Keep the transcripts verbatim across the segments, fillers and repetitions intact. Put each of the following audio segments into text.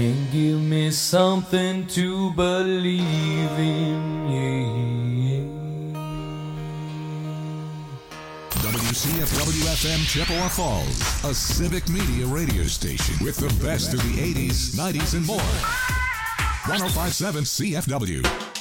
and give me something to believe in, yeah, yeah. W C F W F M Chippewa Falls, a civic media radio station with the best of the eighties, nineties, and more. one oh five point seven C F W.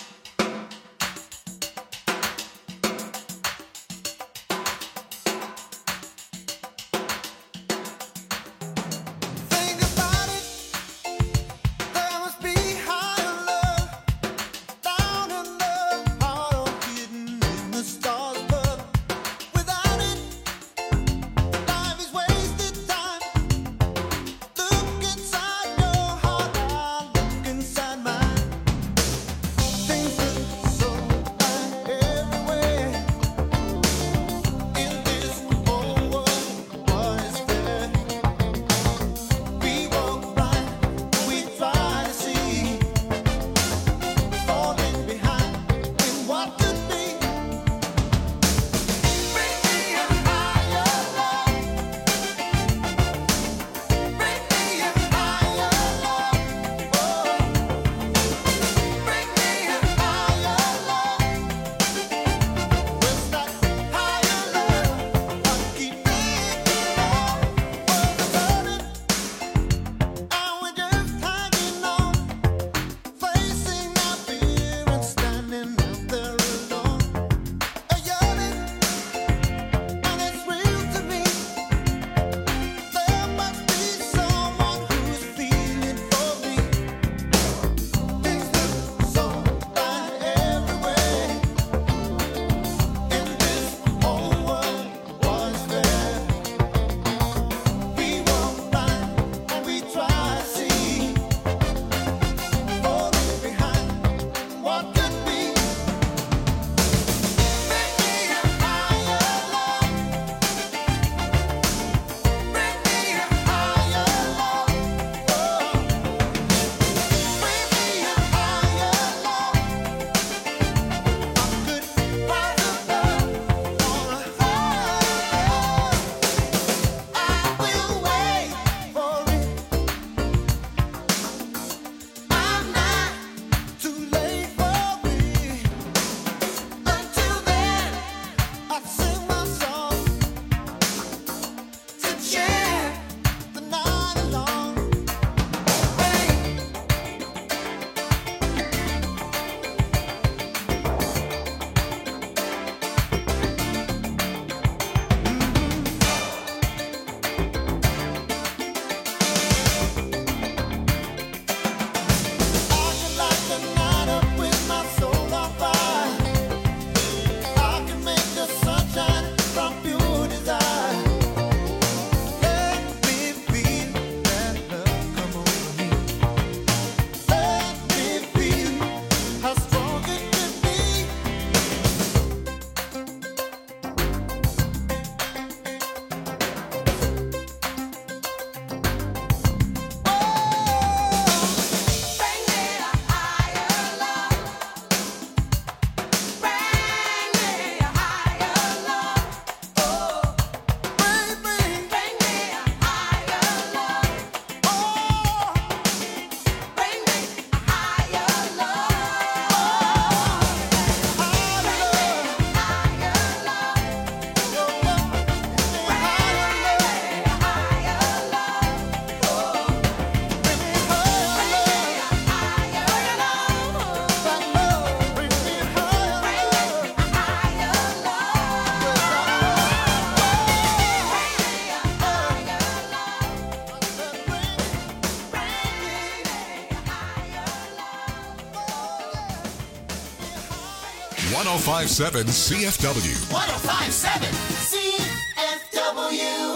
one oh five point seven C F W. one oh five point seven C F W.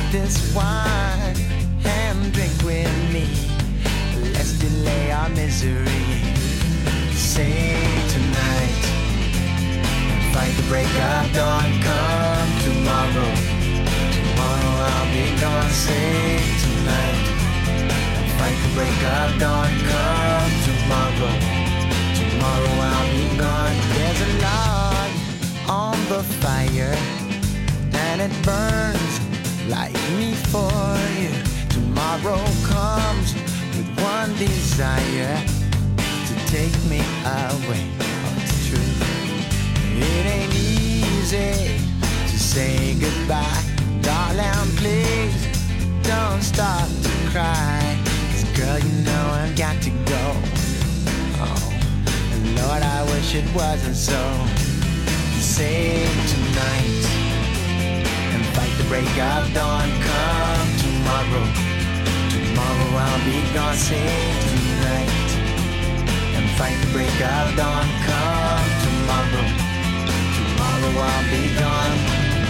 this wine and drink with me. Let's delay our misery. Say tonight, fight the break of dawn. Come tomorrow, tomorrow I'll be gone. Say tonight, fight the break of dawn. Come tomorrow, tomorrow I'll be gone. There's a log on the fire, and it burns like me for you. Tomorrow comes with one desire, to take me away. Oh, it's true. It ain't easy to say goodbye. Darling, please don't stop to cry. 'Cause girl, you know I've got to go. Oh, and Lord, I wish it wasn't so. Save tonight and fight the break of dawn. Come tomorrow, tomorrow I'll be gone. Save tonight and fight the break of dawn. Come tomorrow, tomorrow I'll be gone.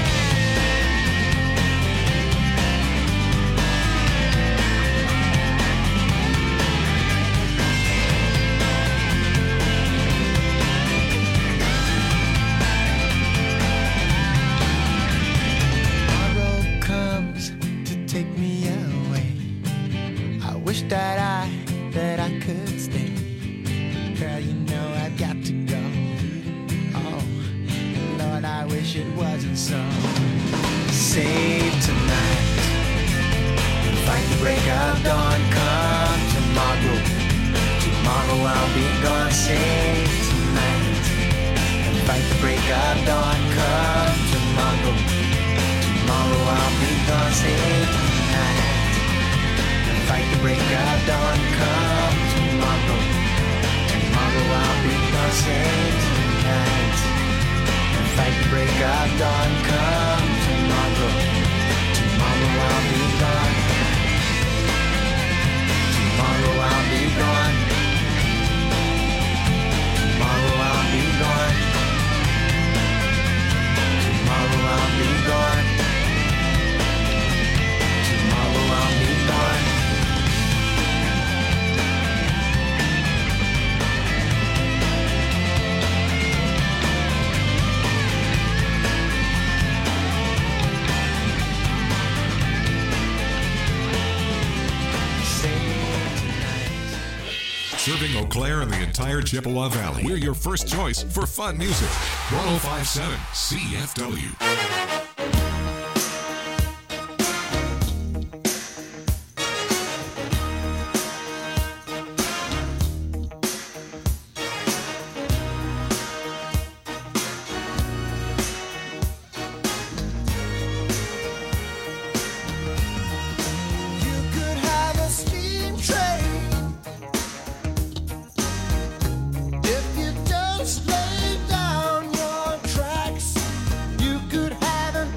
Wish that I, that I could stay. Girl, you know I've got to go. Oh, Lord, I wish it wasn't so. Save tonight and fight the break of dawn. Come tomorrow, tomorrow I'll be gone. Save tonight and fight the break of dawn. Come tomorrow, tomorrow I'll be gone. Save tonight, fight the break of dawn. Come tomorrow, tomorrow I'll be gone. Save tonight and fight the break of dawn. Come tomorrow, tomorrow I'll be gone. Tomorrow I'll be gone. Tomorrow I'll be gone. Tomorrow I'll be gone. Tomorrow I'll be gone. Serving Eau Claire and the entire Chippewa Valley. We're your first choice for fun music. one oh five point seven C F W. Lay down your tracks. You could have an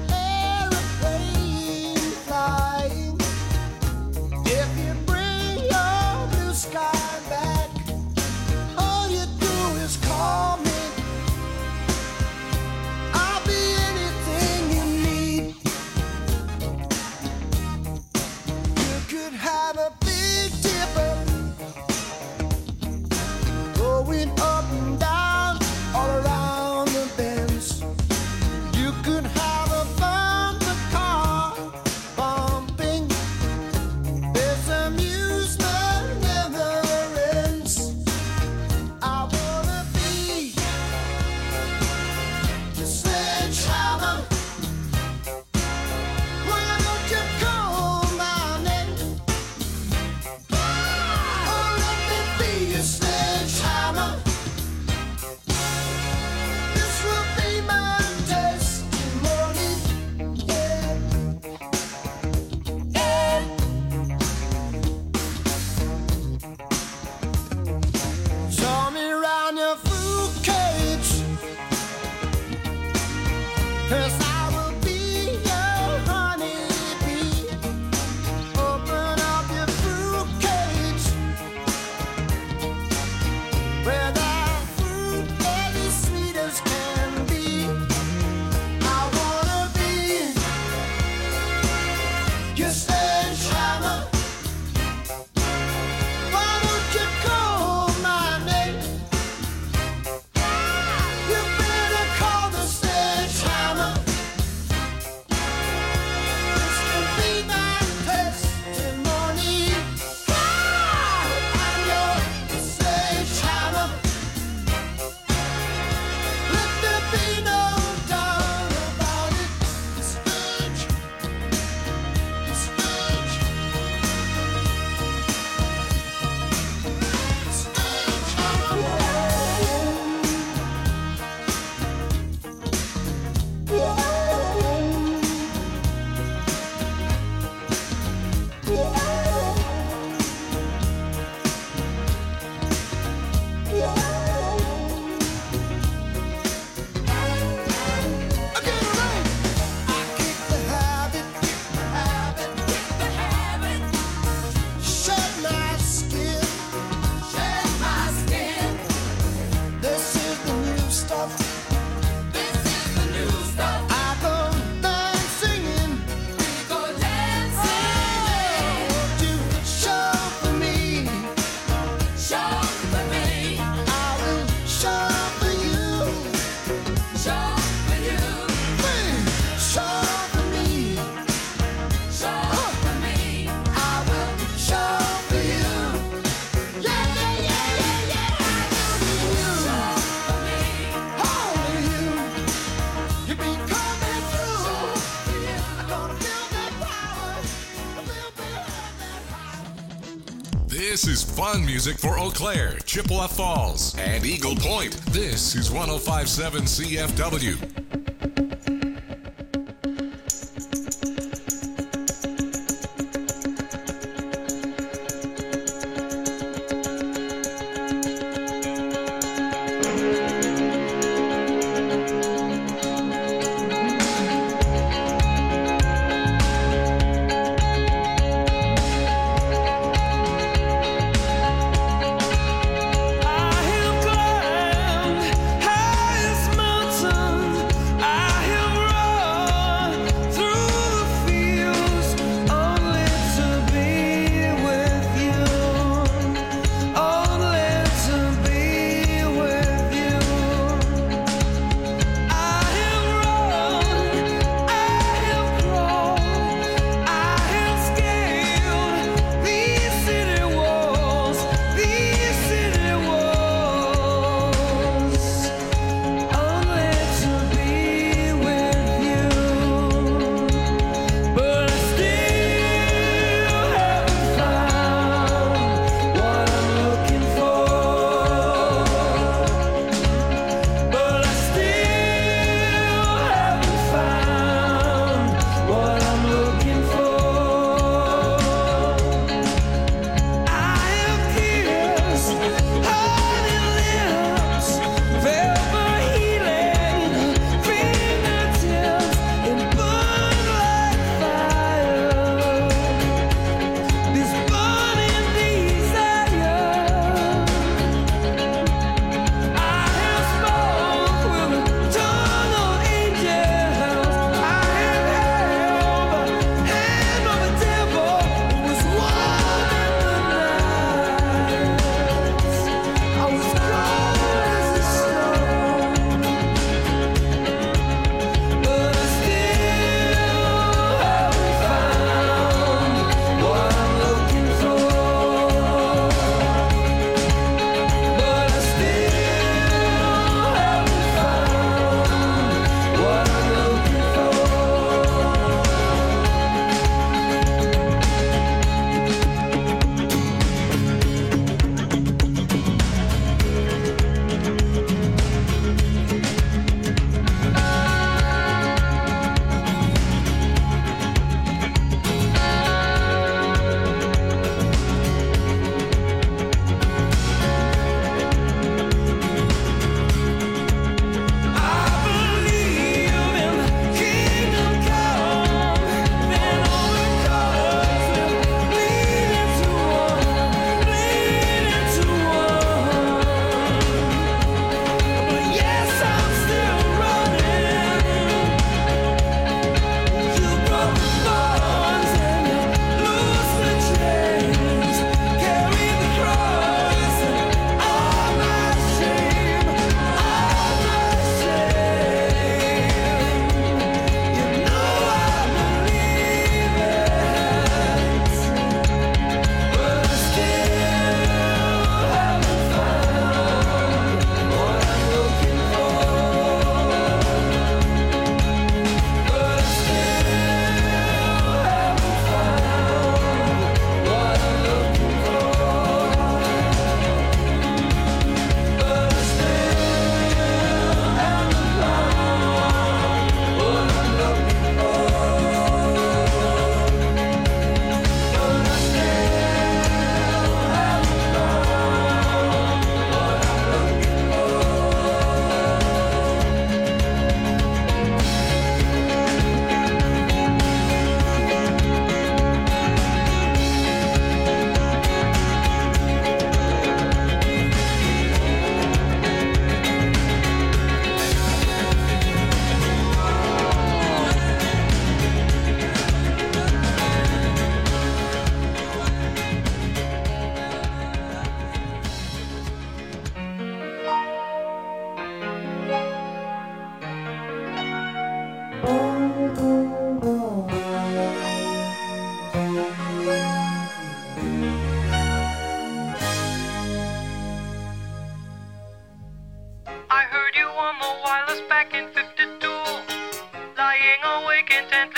This is fun music for Eau Claire, Chippewa Falls, and Eagle Point. This is one oh five point seven C F W.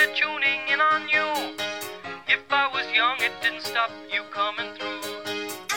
Tuning in on you. If I was young, it didn't stop you coming through.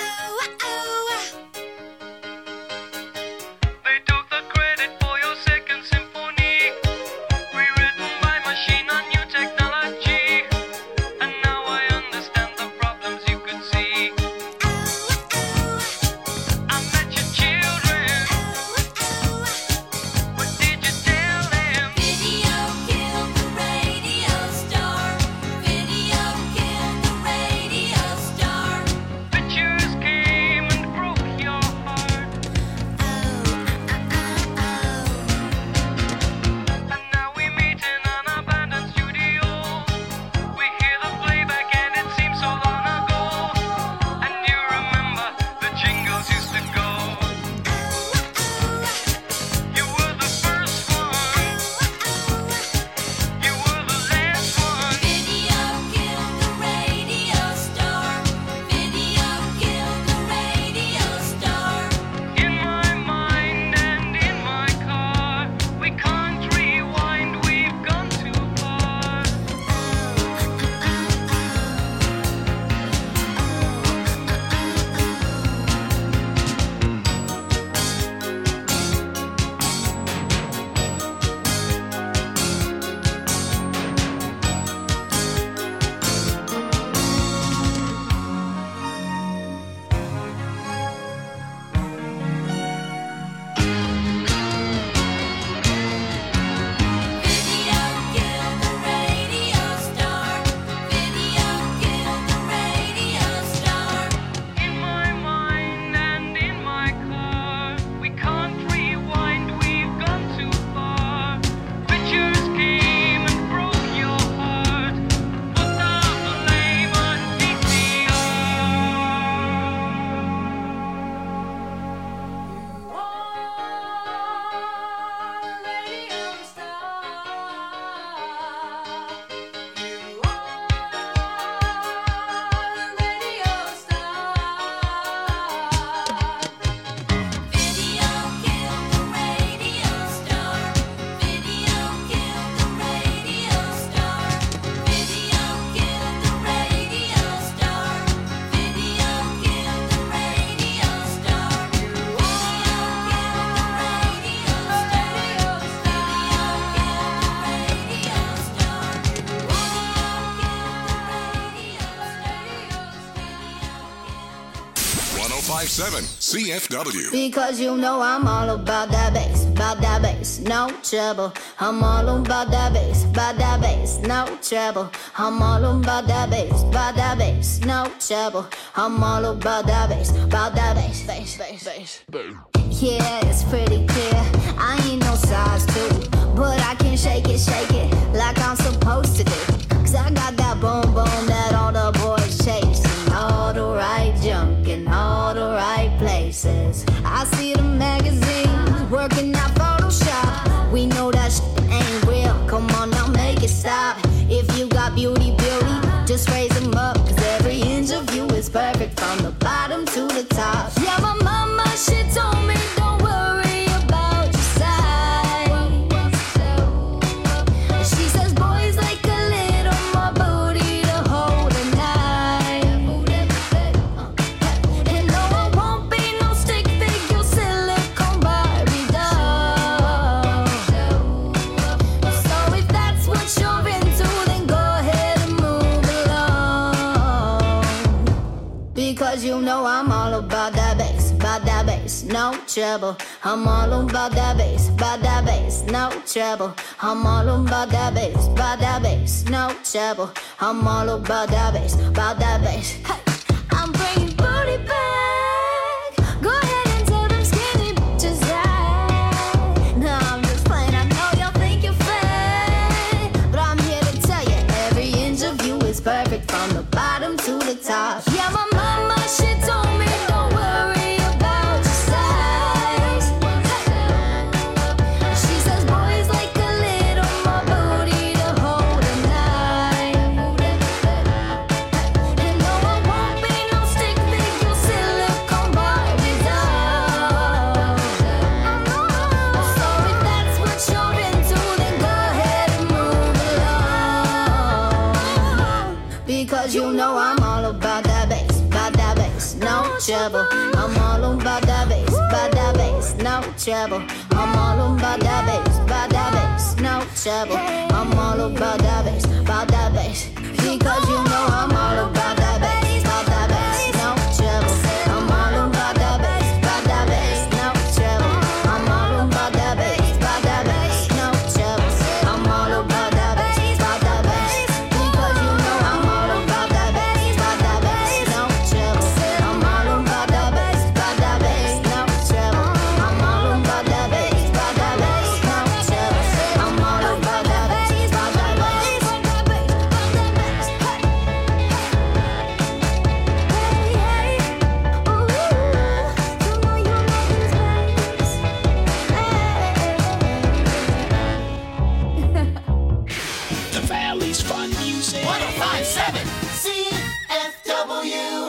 five seven C F W. Because you know I'm all about that bass, about that bass, no trouble. I'm all about that bass, about that bass, no trouble. I'm all about that bass, about that bass, no trouble. I'm all about that bass, about that bass, bass, bass, bass. Yeah, it's pretty clear. I ain't no size two, but I can shake it, shake it like I'm supposed to do. Cause I got that boom boom that all the boys chase. All the right junk in all the right places. I see the magazines working out Photoshop. We know that shit ain't real. Come on now, make it stop. If you got beauty, beauty, just raise them up. Cause every inch of you is perfect from the bottom to the top. Yeah, my mama, she told me don't worry about your size. She says boys like a little more booty to hold at night. And no, I won't be no stick figure silicone Barbie doll. So if that's what you're into, then go ahead and move along. Because you know I'm all about that bass, about that bass, no trouble. I'm all about that bass, about that bass, no trouble. I'm all about that bass, about that bass, no trouble. I'm all about that bass, about that bass. Hey, I'm bringing booty back. Go ahead and tell them skinny bitches that. No, I'm just playing. I know y'all think you're fat, but I'm here to tell you every inch of you is perfect from the bottom to the top. Yeah, my mama, she told me don't worry about your size. She says boys like a little more booty to hold at night. And no, I won't be no stick figure silicone Barbie doll. So if that's what you're into, then go ahead and move along. Because you know I'm all about that bass, about that bass, no trouble. I'm all about that bass, about that bass, no trouble. I'm all about that bass, about that bass, no trouble. I'm all about that bass, about that bass. Because you know I'm all about that bass, about that bass, no trouble. I'm all about that bass, about that bass, no trouble. I'm all about that bass, about that bass, no trouble. I'm all about that bass, about that bass. Because you know I'm all about that bass, about that bass, no trouble. I'm all about that bass, about that bass, no trouble. I'm all about that bass, about that bass, no trouble. I'm all about that bass, about that bass, about that bass, about that bass. Hey, hey, ooh, you know you love this bass. The Valley's fun music. one oh five point seven C F W.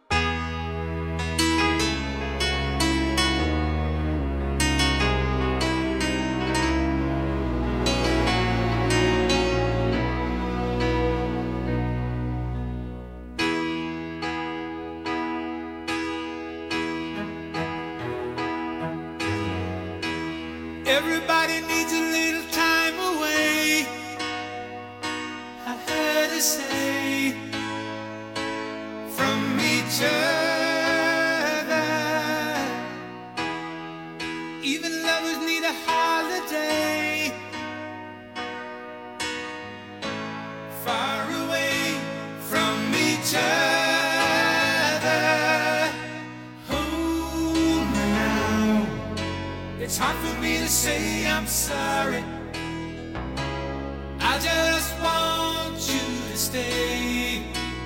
Everybody needs a little time away, I heard her say, from each other. Even lovers need a holiday, far away from each other. Hold me now. It's hard for me to say I'm sorry. I just want you to stay.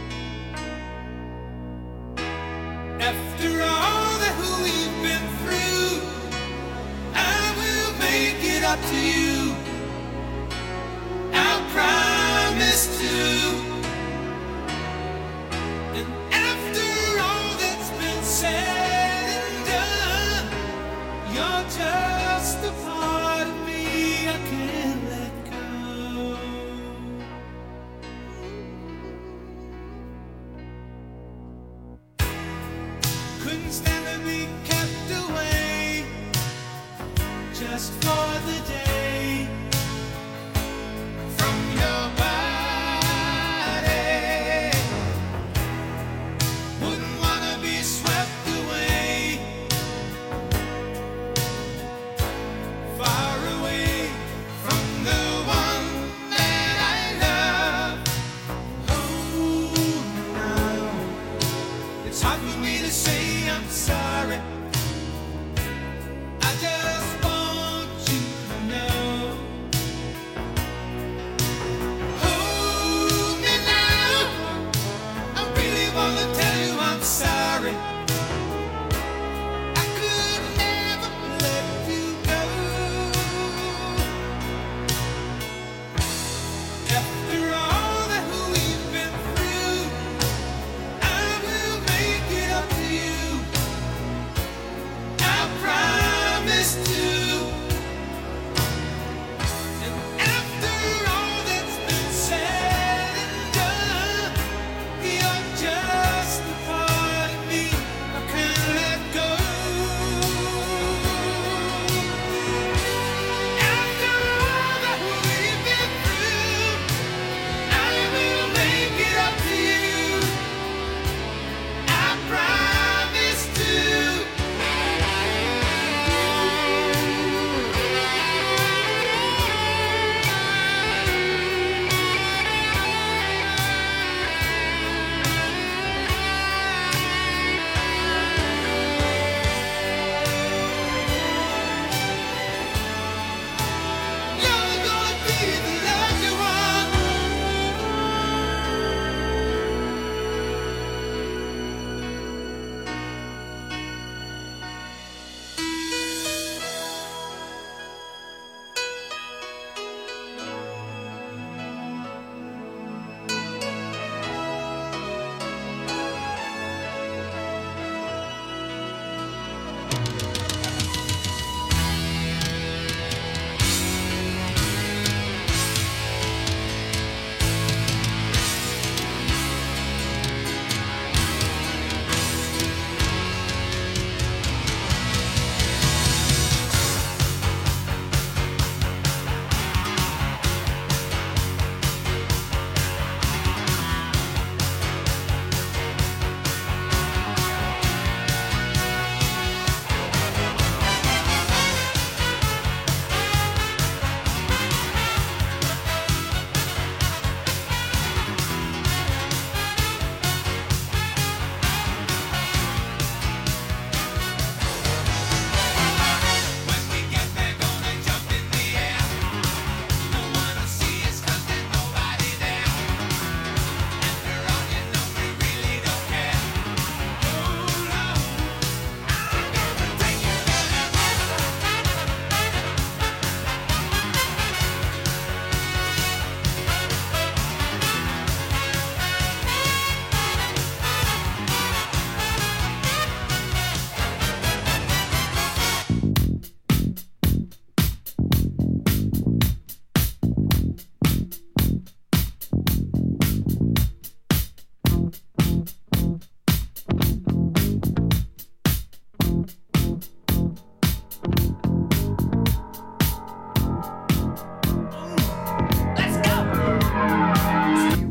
After all that we've been through, I will make it up to you. I'll promise to. And after all that's been said and done, you're just a part of me I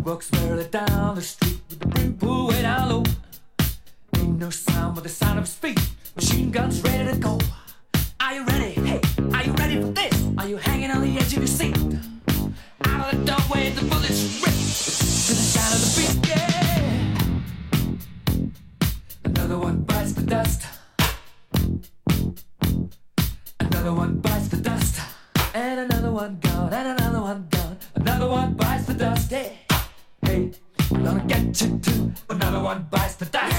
walks merrily down the street with the brim pulled way down low. Ain't no sound but the sound of his feet. Machine guns ready to go. Are you ready? Hey, are you ready for this? Are you hanging on the edge of your seat? Out of the doorway, the bullets rip to the sound of the beat. Yeah. Another one bites the dust. Another one bites the dust. And another one gone. And another one gone. Another one bites the dust. Hey, hey, I'm gonna get you too. Another one bites the dust.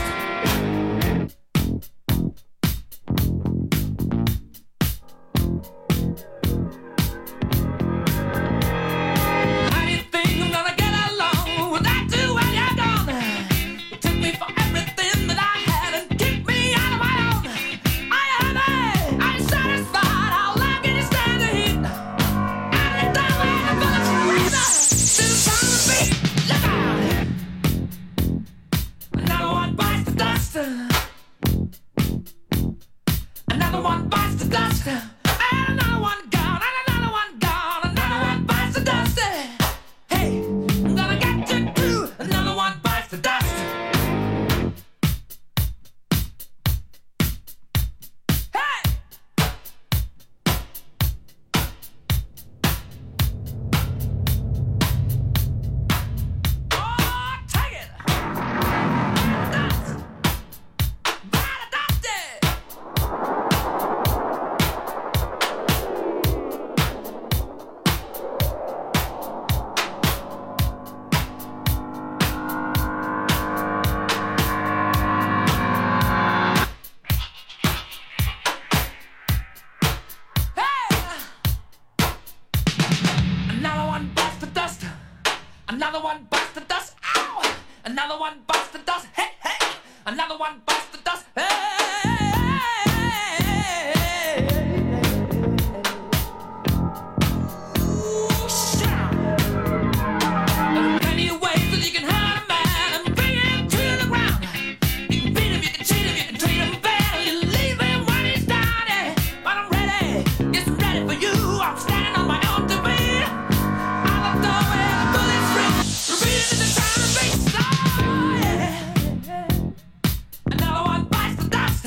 Another one bites the dust. And another one gone. And another one gone. Another one bites the dust. Hey, I'm gonna get you too. Another one bites the dust. Hey! Oh, take it! Dust! By the dusty! Another one bites the dust. Another one bites the dust. Ow! Another one bites the dust. Hey, hey! Another one bites the dust. Hey! Ooh, shout! There are plenty of ways that you can hurt a man and bring him to the ground. You can beat him, you can cheat him, you can treat him bad, or you leave him when he's down. Yeah. But I'm ready, yes, I'm ready for you. I'm standing on my own to be. Out of the way, the bullets rip, repeating the sound of bass. Oh, yeah. Another one bites the dust.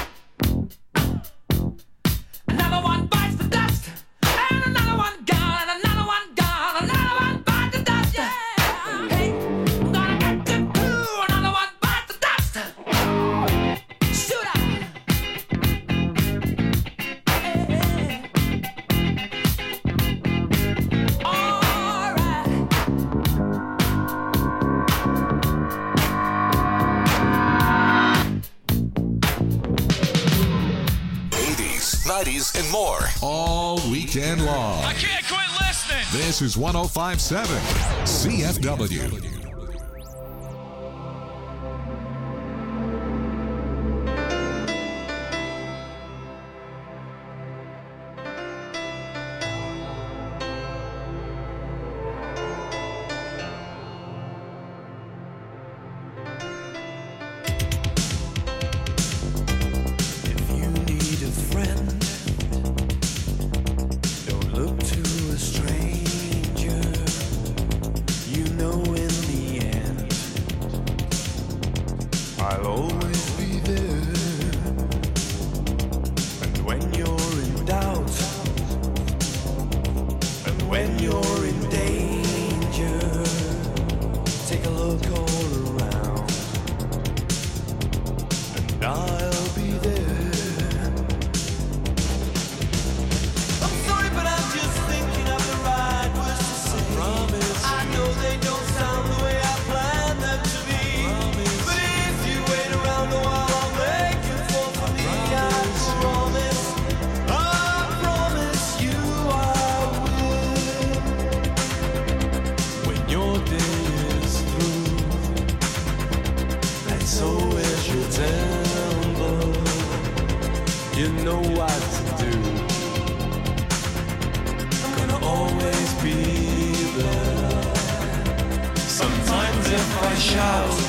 Another one bites the dust. And another one gone. And another one gone. Another one bites the dust. Yeah. Hey, I'm gonna get you too. Another one bites the dust. Shoot out. Hey. All right. eighties, nineties, and more. All weekend long. I can't quit listening. This is one oh five point seven C F W. If you need a friend, don't look to a stranger. You know in the end, I'll always be there. And when you're in doubt, and when you're in danger, take a look all around, and I'll be there. I'm sorry, but I'm just thinking of the right words to say. I promise. I know they don't sound the way I planned them to be. Promise. But if you wait around a while, I'll make you fall for me. I promise. I promise you I will. When your day is through, and so is your temper, you know what to do. I'm gonna always be there. Sometimes if I shout,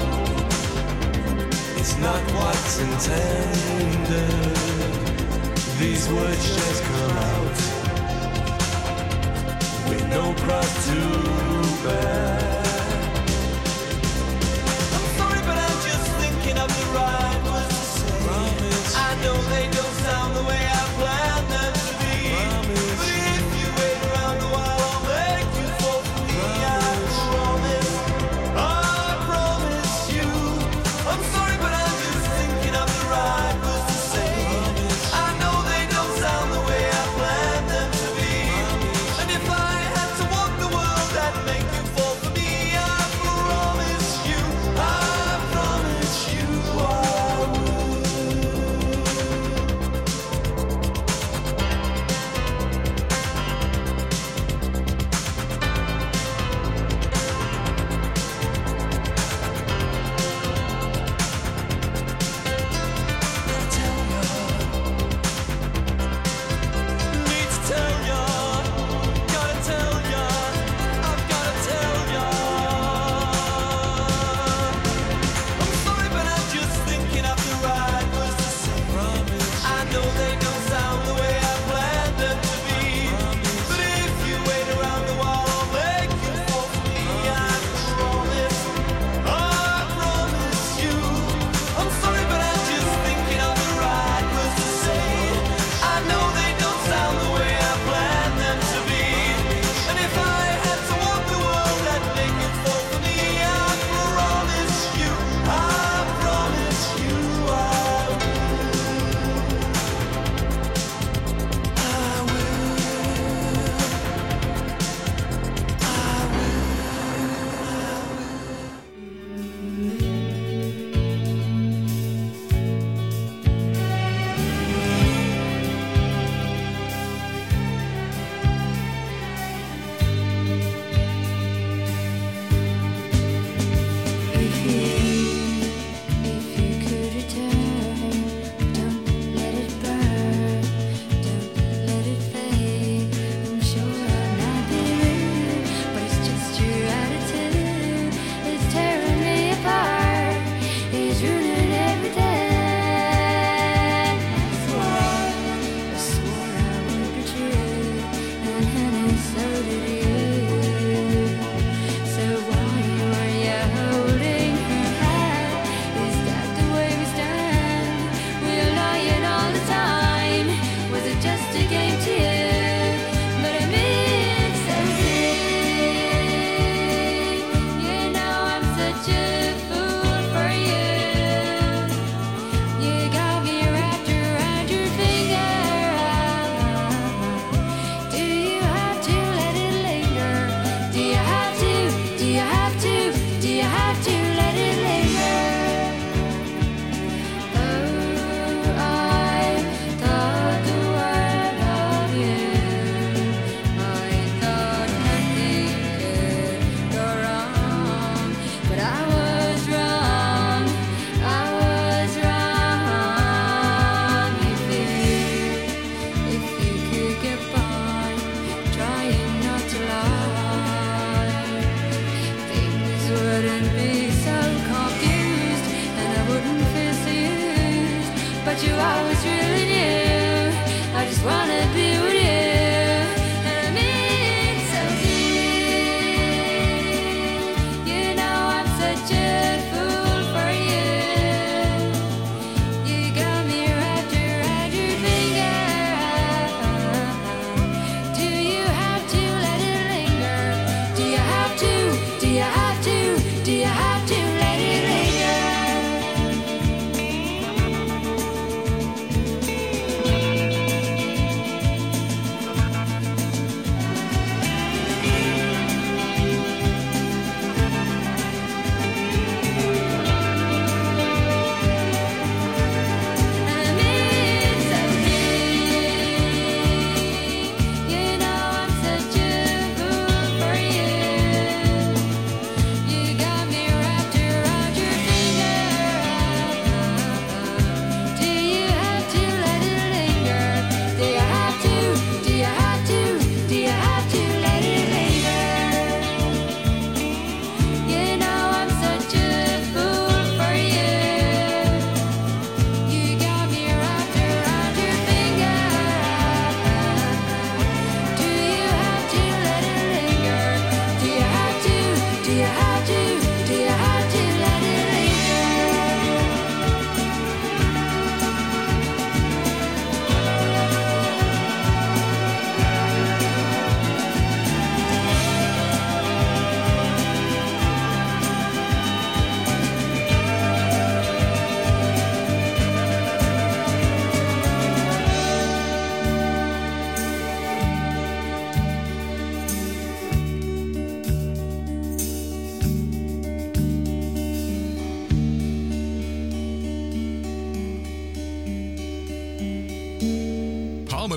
it's not what's intended. These words just come out with no cross to bear.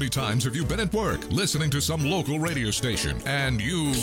many times have you been at work listening to some local radio station and you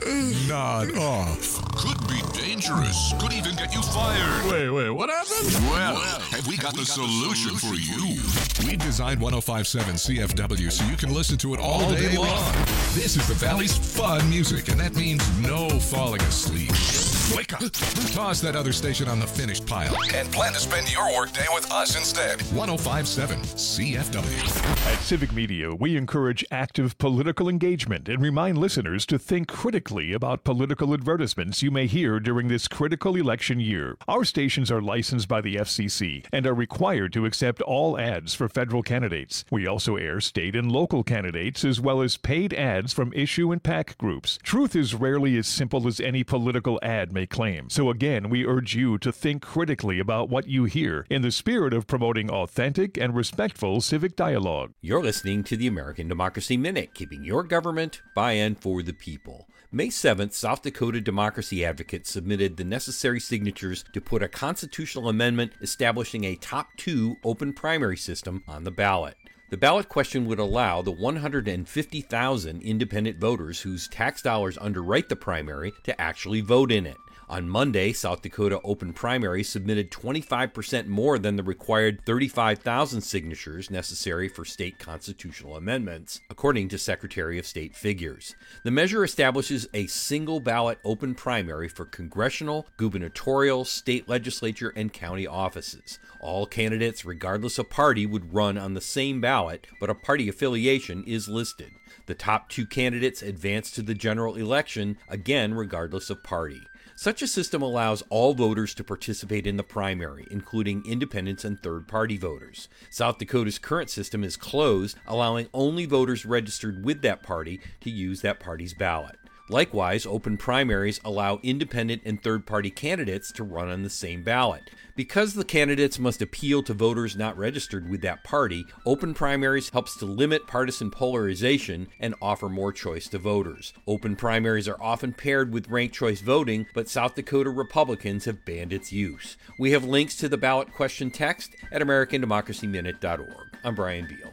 nod off? Could be dangerous. Could even get you fired. Wait, wait, what happened? Well, have we got the solution for you? We designed one oh five point seven C F W so you can listen to it all, all day, day long. long. This is the Valley's fun music, and that means no falling asleep. Wake up. Toss that other station on the finished pile and plan to spend your workday with us instead. one oh five point seven C F W. At Civic Media, we encourage active political engagement and remind listeners to think critically about political advertisements you may hear during this critical election year. Our stations are licensed by the F C C and are required to accept all ads for federal candidates. We also air state and local candidates as well as paid ads from issue and PAC groups. Truth is rarely as simple as any political ad may claim. So again, we urge you to think critically about what you hear in the spirit of promoting authentic and respectful civic dialogue. You're listening to the American Democracy Minute, keeping your government by and for the people. May seventh, South Dakota Democracy Advocates submitted the necessary signatures to put a constitutional amendment establishing a top two open primary system on the ballot. The ballot question would allow the one hundred fifty thousand independent voters whose tax dollars underwrite the primary to actually vote in it. On Monday, South Dakota Open Primary submitted twenty-five percent more than the required thirty-five thousand signatures necessary for state constitutional amendments, according to Secretary of State figures. The measure establishes a single ballot open primary for congressional, gubernatorial, state legislature, and county offices. All candidates, regardless of party, would run on the same ballot, but a party affiliation is listed. The top two candidates advance to the general election, again regardless of party. Such a system allows all voters to participate in the primary, including independents and third-party voters. South Dakota's current system is closed, allowing only voters registered with that party to use that party's ballot. Likewise, open primaries allow independent and third-party candidates to run on the same ballot. Because the candidates must appeal to voters not registered with that party, open primaries helps to limit partisan polarization and offer more choice to voters. Open primaries are often paired with ranked choice voting, but South Dakota Republicans have banned its use. We have links to the ballot question text at american democracy minute dot org. I'm Brian Beal.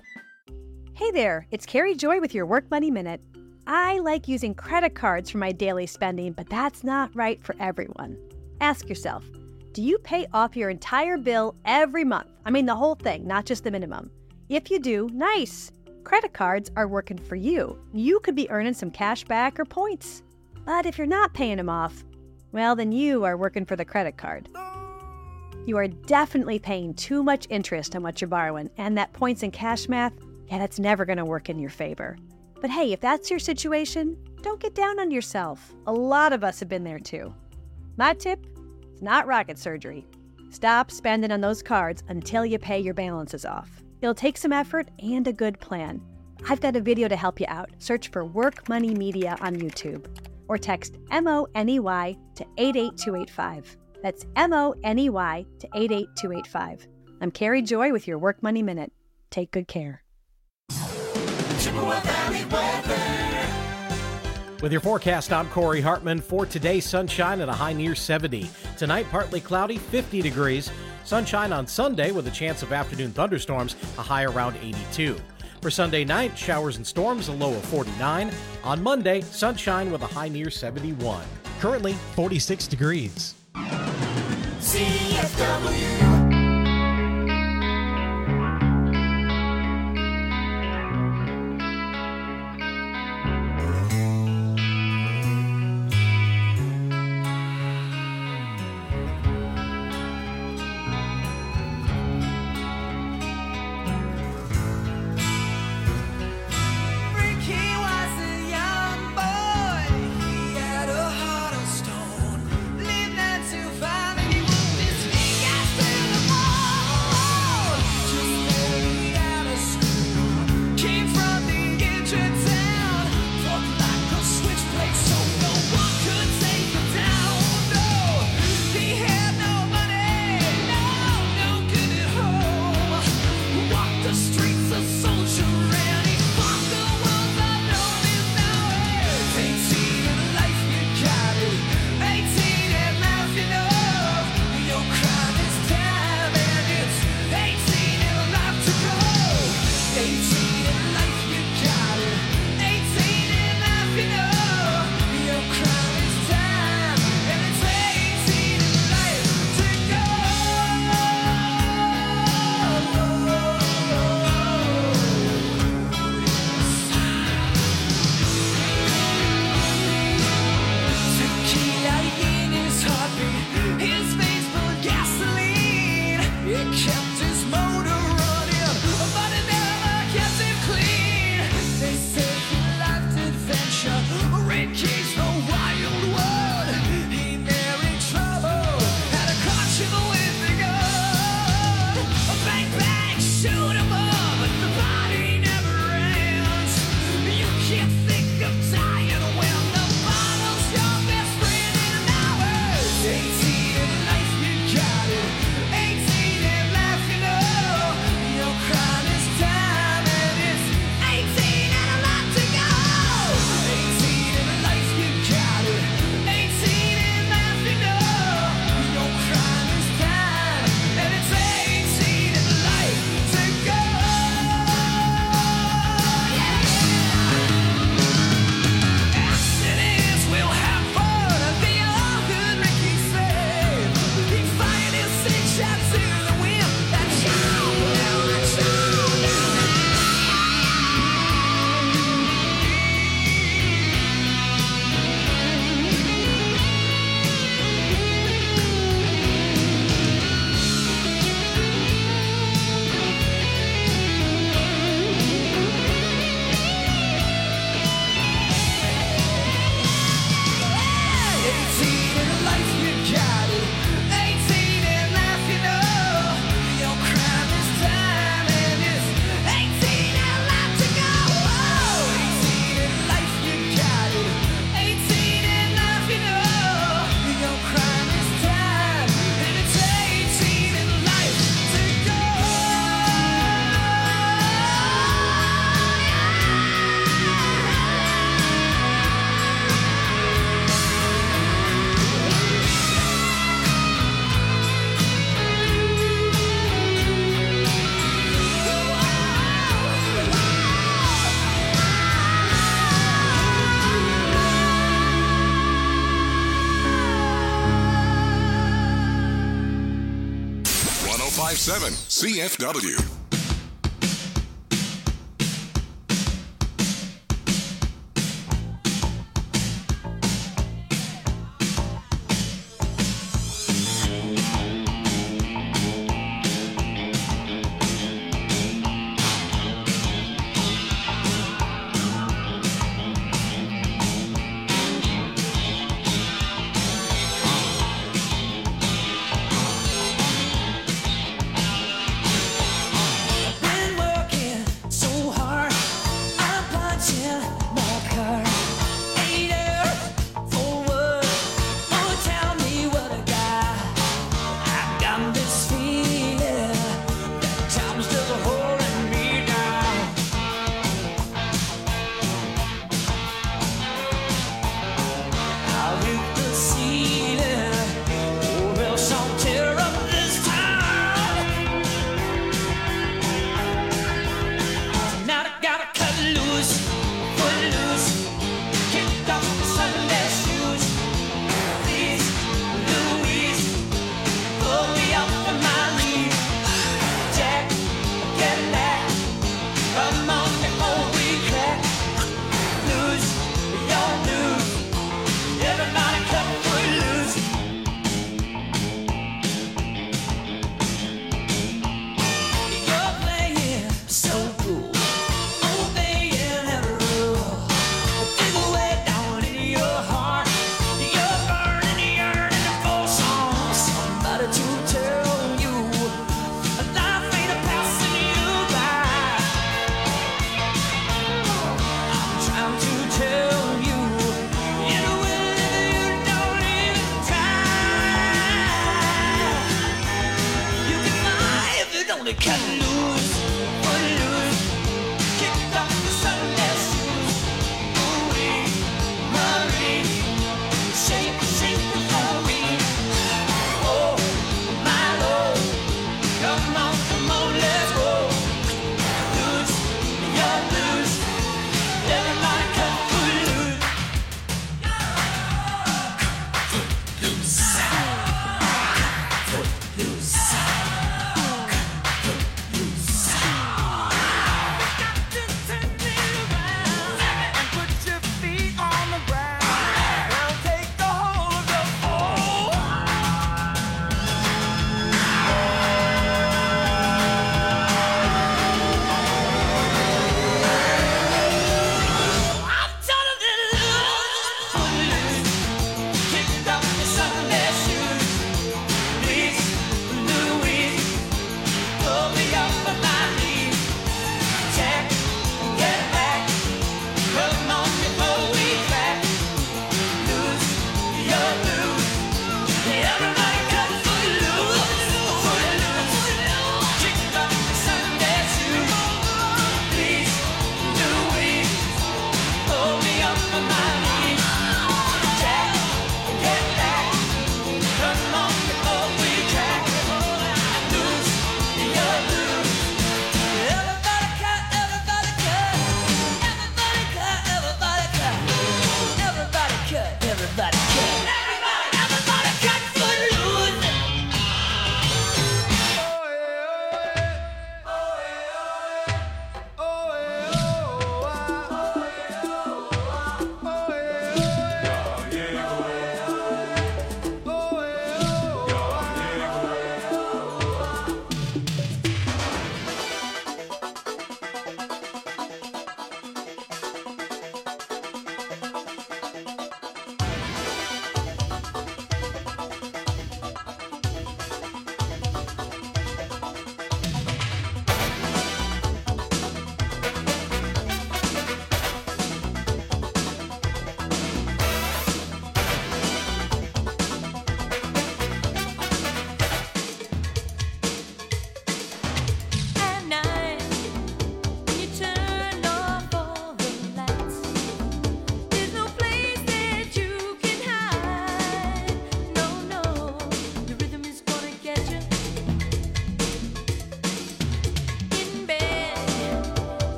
Hey there, it's Carrie Joy with your Work Money Minute. I like using credit cards for my daily spending, but that's not right for everyone. Ask yourself, do you pay off your entire bill every month? I mean the whole thing, not just the minimum. If you do, nice. Credit cards are working for you. You could be earning some cash back or points. But if you're not paying them off, well, then you are working for the credit card. You are definitely paying too much interest on what you're borrowing, and that points and cash math, yeah, that's never going to work in your favor. But hey, if that's your situation, don't get down on yourself. A lot of us have been there too. My tip? It's not rocket surgery. Stop spending on those cards until you pay your balances off. It'll take some effort and a good plan. I've got a video to help you out. Search for Work Money Media on YouTube or text M O N E Y to eight eight two eight five. That's M O N E Y to eight eight two eight five. I'm Carrie Joy with your Work Money Minute. Take good care. With your forecast, I'm Corey Hartman. For today, sunshine at a high near seventy. Tonight, partly cloudy, fifty degrees. Sunshine on Sunday with a chance of afternoon thunderstorms, a high around eighty-two. For Sunday night, showers and storms, a low of forty-nine. On Monday, sunshine with a high near seventy-one. Currently, forty-six degrees. C F W. Stone, live not to find, and he won't this week. I said five seven C F W.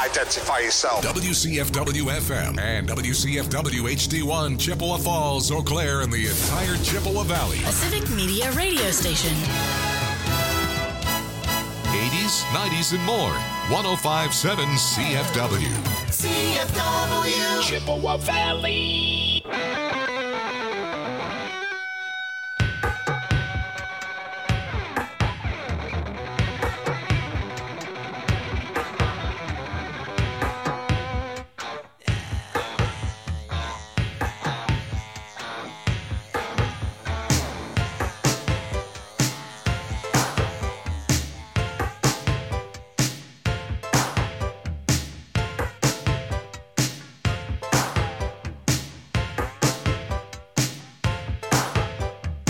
Identify yourself. W C F W F M and W C F W H D one, Chippewa Falls, Eau Claire, and the entire Chippewa Valley. A Civic Media radio station. eighties, nineties, and more. one oh five point seven C F W. C F W. Chippewa Valley.